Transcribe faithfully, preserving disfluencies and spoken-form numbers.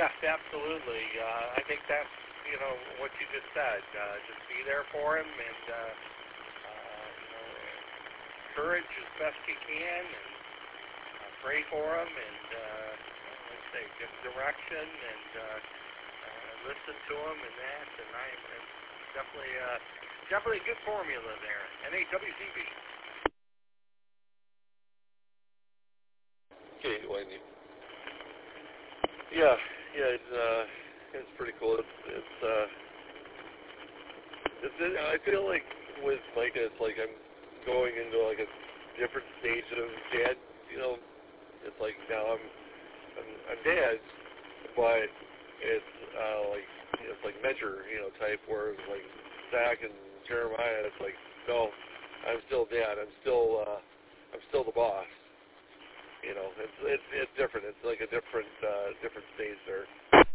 Yes, absolutely. Uh, I think that's, you know, what you just said. Uh, just be there for him and, uh, uh, you know, encourage as best you can and uh, pray for him and, uh, let's say, give direction and uh, uh, listen to him and that. And I, it's definitely, uh, definitely a good formula there. N A W C B. Okay, Wendy. Yeah, yeah, it's uh, it's pretty cool. It's it's uh, it's. It, I feel like with Micah, it's like I'm going into like a different stage of dad. You know, it's like now I'm I'm, I'm dad, but it's uh, like it's like mentor, you know, type. Whereas like Zach and Jeremiah, it's like no, I'm still dad. I'm still uh, I'm still the boss. You know, it's it's it's different. It's like a different uh, different stage there.